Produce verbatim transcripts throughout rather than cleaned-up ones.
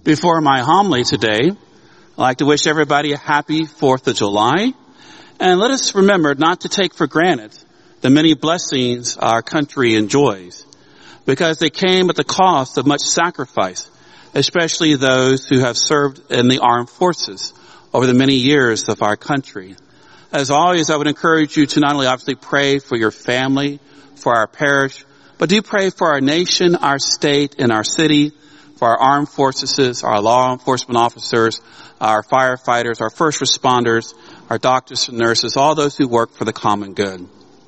Before my homily today, I'd like to wish everybody a happy fourth of July. And let us remember not to take for granted the many blessings our country enjoys, because they came at the cost of much sacrifice, especially those who have served in the armed forces over the many years of our country. As always, I would encourage you to not only obviously pray for your family, for our parish, but do pray for our nation, our state, and our city, for our armed forces, our law enforcement officers, our firefighters, our first responders, our doctors and nurses, all those who work for the common good.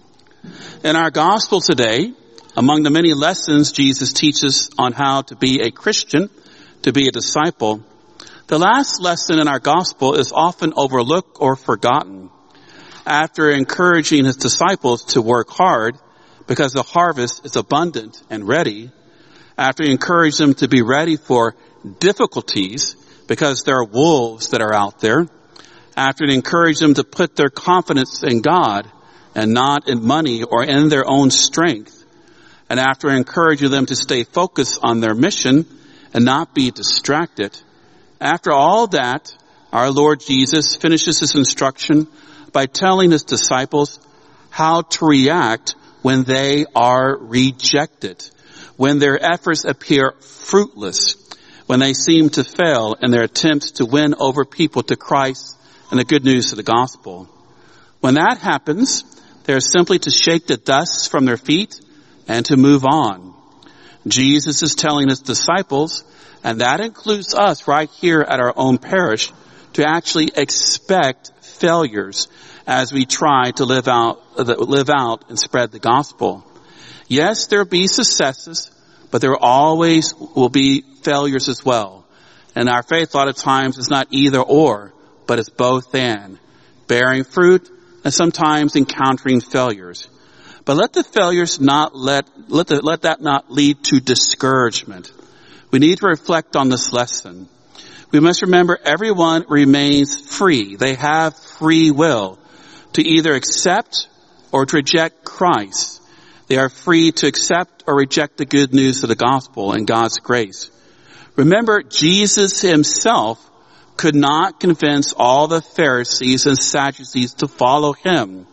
In our gospel today, among the many lessons Jesus teaches on how to be a Christian, to be a disciple, the last lesson in our gospel is often overlooked or forgotten. After encouraging his disciples to work hard because the harvest is abundant and ready, after he encouraged them to be ready for difficulties because there are wolves that are out there, after he encouraged them to put their confidence in God and not in money or in their own strength, and after encouraging them to stay focused on their mission and not be distracted, after all that, our Lord Jesus finishes his instruction by telling his disciples how to react when they are rejected, when their efforts appear fruitless, when they seem to fail in their attempts to win over people to Christ and the good news of the gospel. When that happens, they're simply to shake the dust from their feet and to move on. Jesus is telling his disciples, and that includes us right here at our own parish, to actually expect failures as we try to live out, live out and spread the gospel. Yes, there'll be successes, but there always will be failures as well. And our faith a lot of times is not either or, but it's both and. Bearing fruit and sometimes encountering failures. But let the failures not let, let, the, let that not lead to discouragement. We need to reflect on this lesson. We must remember everyone remains free. They have free will to either accept or to reject Christ. They are free to accept or reject the good news of the gospel and God's grace. Remember, Jesus himself could not convince all the Pharisees and Sadducees to follow him.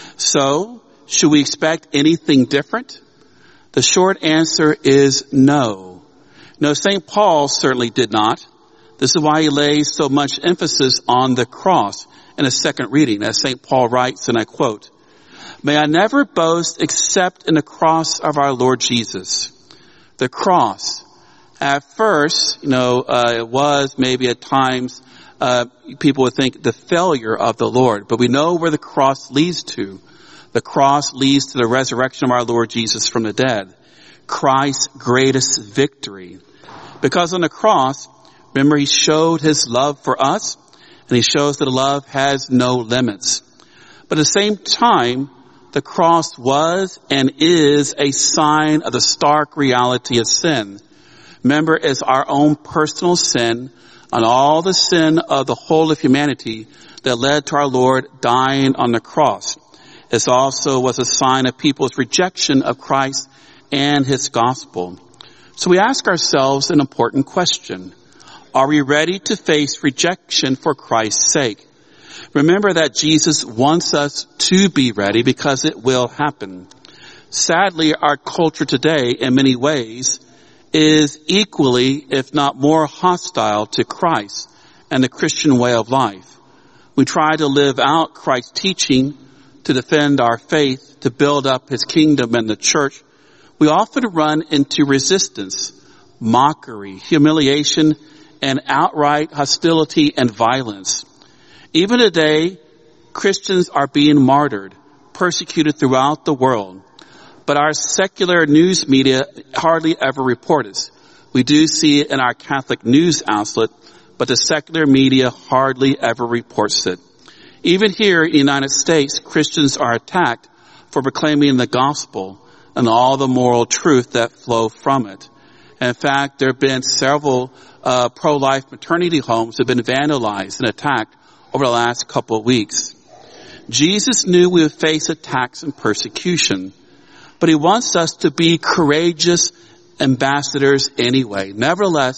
So, should we expect anything different? The short answer is no. No, Saint Paul certainly did not. This is why he lays so much emphasis on the cross in a second reading, as Saint Paul writes, and I quote, "May I never boast except in the cross of our Lord Jesus." The cross. At first, you know, uh, it was maybe at times, uh, people would think the failure of the Lord, but we know where the cross leads to. The cross leads to the resurrection of our Lord Jesus from the dead. Christ's greatest victory. Because on the cross, remember, he showed his love for us, and he shows that love has no limits. But at the same time, the cross was and is a sign of the stark reality of sin. Remember, it's our own personal sin and all the sin of the whole of humanity that led to our Lord dying on the cross. It also was a sign of people's rejection of Christ and his gospel. So we ask ourselves an important question. Are we ready to face rejection for Christ's sake? Remember that Jesus wants us to be ready because it will happen. Sadly, our culture today, in many ways, is equally, if not more, hostile to Christ and the Christian way of life. We try to live out Christ's teaching, to defend our faith, to build up his kingdom and the church. We often run into resistance, mockery, humiliation, and outright hostility and violence. Even today, Christians are being martyred, persecuted throughout the world. But our secular news media hardly ever report it. We do see it in our Catholic news outlet, but the secular media hardly ever reports it. Even here in the United States, Christians are attacked for proclaiming the gospel and all the moral truth that flow from it. In fact, there have been several uh, pro-life maternity homes that have been vandalized and attacked over the last couple of weeks. Jesus knew we would face attacks and persecution, but he wants us to be courageous ambassadors anyway. Nevertheless,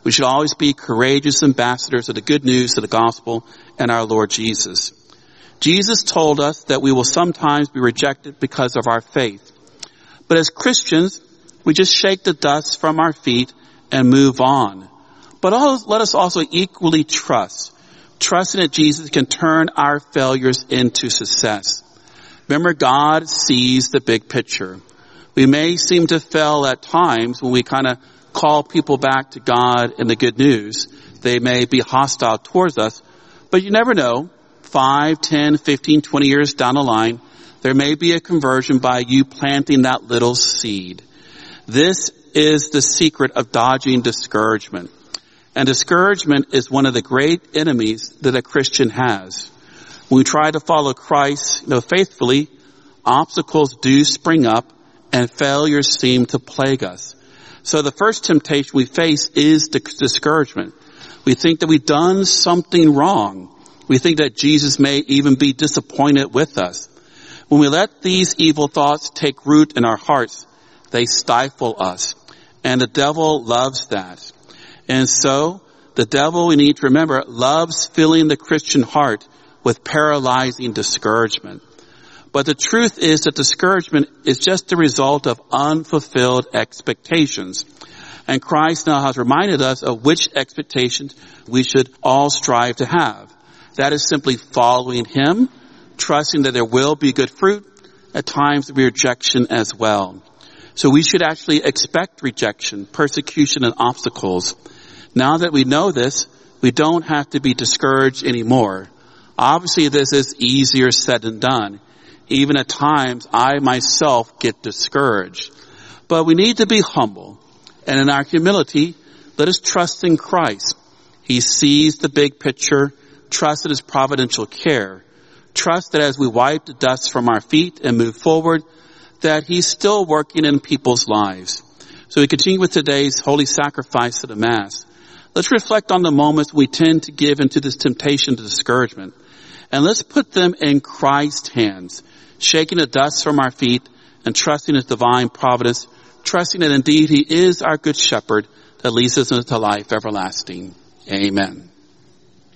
We should always be courageous ambassadors of the good news of the gospel and our Lord Jesus. Jesus told us that we will sometimes be rejected because of our faith. But as Christians, we just shake the dust from our feet and move on. But let us also equally trust, trusting that Jesus can turn our failures into success. Remember, God sees the big picture. We may seem to fail at times when we kind of call people back to God and the good news. They may be hostile towards us, but you never know. Five, ten, fifteen, twenty years down the line, there may be a conversion by you planting that little seed. This is the secret of dodging discouragement. And discouragement is one of the great enemies that a Christian has. When we try to follow Christ, you know, faithfully, obstacles do spring up and failures seem to plague us. So the first temptation we face is discouragement. We think that we've done something wrong. We think that Jesus may even be disappointed with us. When we let these evil thoughts take root in our hearts, they stifle us. And the devil loves that. And so, the devil, we need to remember, loves filling the Christian heart with paralyzing discouragement. But the truth is that discouragement is just the result of unfulfilled expectations. And Christ now has reminded us of which expectations we should all strive to have. That is simply following Him, trusting that there will be good fruit, at times there will be rejection as well. So we should actually expect rejection, persecution, and obstacles. Now that we know this, we don't have to be discouraged anymore. Obviously, this is easier said than done. Even at times, I myself get discouraged. But we need to be humble. And in our humility, let us trust in Christ. He sees the big picture. Trust in His providential care. Trust that as we wipe the dust from our feet and move forward, that He's still working in people's lives. So we continue with today's holy sacrifice of the Mass. Let's reflect on the moments we tend to give into this temptation to discouragement. And let's put them in Christ's hands, shaking the dust from our feet and trusting His divine providence, trusting that indeed He is our good shepherd that leads us into life everlasting. Amen.